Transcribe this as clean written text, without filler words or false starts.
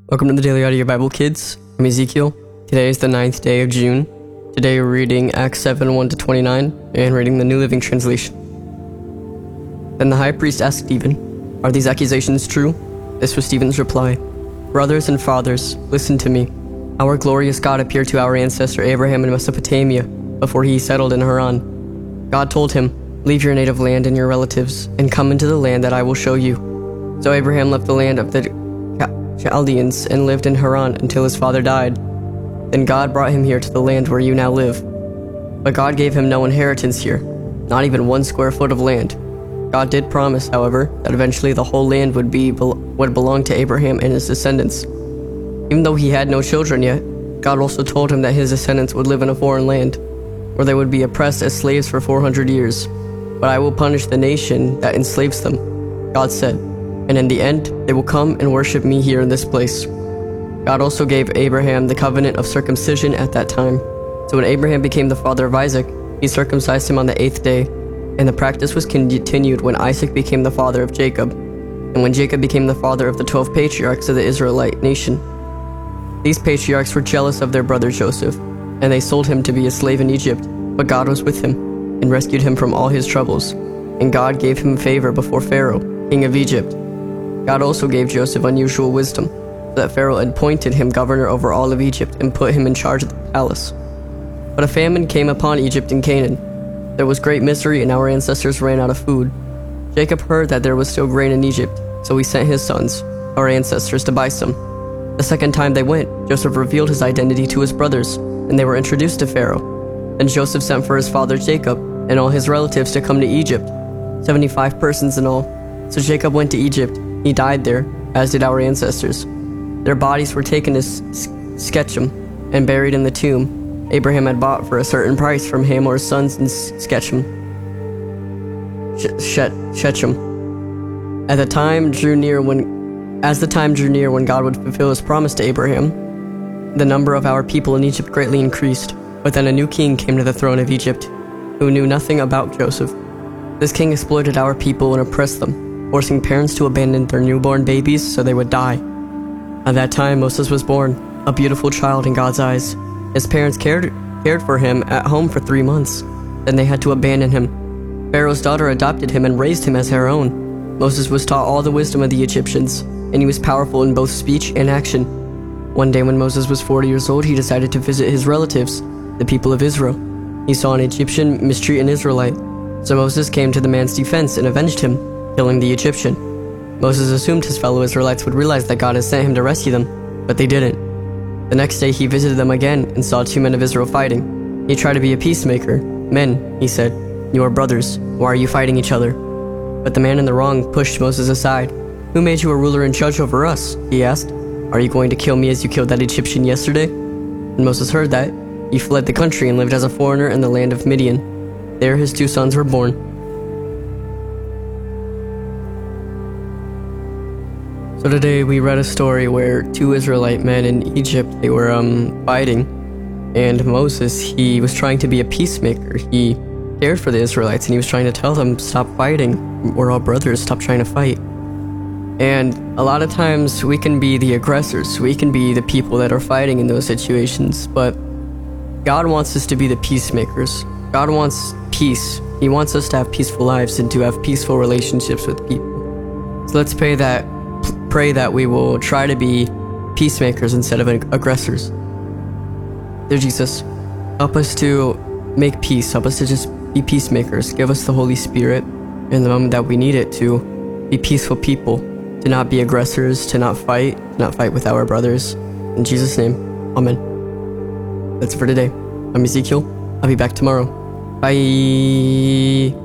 Welcome to the Daily Audio Bible, kids. I'm Ezekiel. Today is the 9th day of June. Today we're reading Acts 7, 1-29, and reading the New Living Translation. Then the high priest asked Stephen, "Are these accusations true?" This was Stephen's reply. "Brothers and fathers, listen to me. Our glorious God appeared to our ancestor Abraham in Mesopotamia before he settled in Haran. God told him, 'Leave your native land and your relatives, and come into the land that I will show you.' So Abraham left the land of the Chaldeans and lived in Haran until his father died. Then God brought him here to the land where you now live. But God gave him no inheritance here, not even 1 square foot of land. God did promise, however, that eventually the whole land would belong to Abraham and his descendants. Even though he had no children yet, God also told him that his descendants would live in a foreign land, where they would be oppressed as slaves for 400 years. But I will punish the nation that enslaves them, God said. And in the end, they will come and worship me here in this place." God also gave Abraham the covenant of circumcision at that time. So when Abraham became the father of Isaac, he circumcised him on the 8th day, and the practice was continued when Isaac became the father of Jacob, and when Jacob became the father of the 12 patriarchs of the Israelite nation. These patriarchs were jealous of their brother Joseph, and they sold him to be a slave in Egypt, but God was with him, and rescued him from all his troubles, and God gave him favor before Pharaoh, king of Egypt. God also gave Joseph unusual wisdom, so that Pharaoh appointed him governor over all of Egypt and put him in charge of the palace. But a famine came upon Egypt and Canaan. There was great misery, and our ancestors ran out of food. Jacob heard that there was still grain in Egypt, so he sent his sons, our ancestors, to buy some. The second time they went, Joseph revealed his identity to his brothers, and they were introduced to Pharaoh. Then Joseph sent for his father Jacob and all his relatives to come to Egypt, 75 persons in all. So Jacob went to Egypt. He died there, as did our ancestors. Their bodies were taken to Shechem and buried in the tomb Abraham had bought for a certain price from Hamor's sons in Shechem. As the time drew near when God would fulfill his promise to Abraham, the number of our people in Egypt greatly increased. But then a new king came to the throne of Egypt, who knew nothing about Joseph. This king exploited our people and oppressed them, forcing parents to abandon their newborn babies so they would die. At that time, Moses was born, a beautiful child in God's eyes. His parents cared for him at home for 3 months. Then they had to abandon him. Pharaoh's daughter adopted him and raised him as her own. Moses was taught all the wisdom of the Egyptians, and he was powerful in both speech and action. One day when Moses was 40 years old, he decided to visit his relatives, the people of Israel. He saw an Egyptian mistreat an Israelite, so Moses came to the man's defense and avenged him, killing the Egyptian. Moses assumed his fellow Israelites would realize that God had sent him to rescue them, but they didn't. The next day he visited them again and saw 2 men of Israel fighting. He tried to be a peacemaker. "Men," he said, "you are brothers. Why are you fighting each other?" But the man in the wrong pushed Moses aside. "Who made you a ruler and judge over us?" he asked. "Are you going to kill me as you killed that Egyptian yesterday?" When Moses heard that, he fled the country and lived as a foreigner in the land of Midian. There his 2 sons were born. So today we read a story where 2 Israelite men in Egypt, they were fighting, and Moses, he was trying to be a peacemaker. He cared for the Israelites and he was trying to tell them, "Stop fighting, we're all brothers, stop trying to fight." And a lot of times we can be the aggressors, we can be the people that are fighting in those situations, but God wants us to be the peacemakers. God wants peace. He wants us to have peaceful lives and to have peaceful relationships with people. So let's pray that we will try to be peacemakers instead of aggressors. Dear Jesus, help us to make peace. Help us to just be peacemakers. Give us the Holy Spirit in the moment that we need it to be peaceful people, to not be aggressors, to not fight with our brothers. In Jesus' name, amen. That's it for today. I'm Ezekiel. I'll be back tomorrow. Bye.